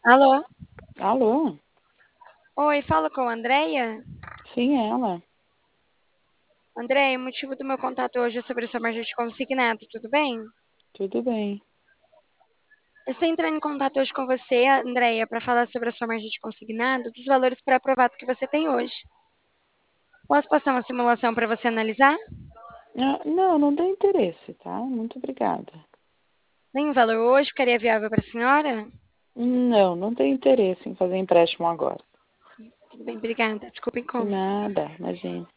Alô? Alô? Oi, falo com a Andrea? Sim, é ela. Andrea, o motivo do meu contato hoje é sobre a sua margem de consignado, tudo bem? Tudo bem. Eu estou entrando em contato hoje com você, Andrea, para falar sobre a sua margem de consignado, dos valores pré-aprovados que você tem hoje. Posso passar uma simulação para você analisar? Ah, não, não tem interesse, tá? Muito obrigada. Nenhum valor hoje ficaria viável para a senhora? Não, não tem interesse em fazer empréstimo agora. Tudo bem, obrigada. Desculpe, De como? nada, imagina.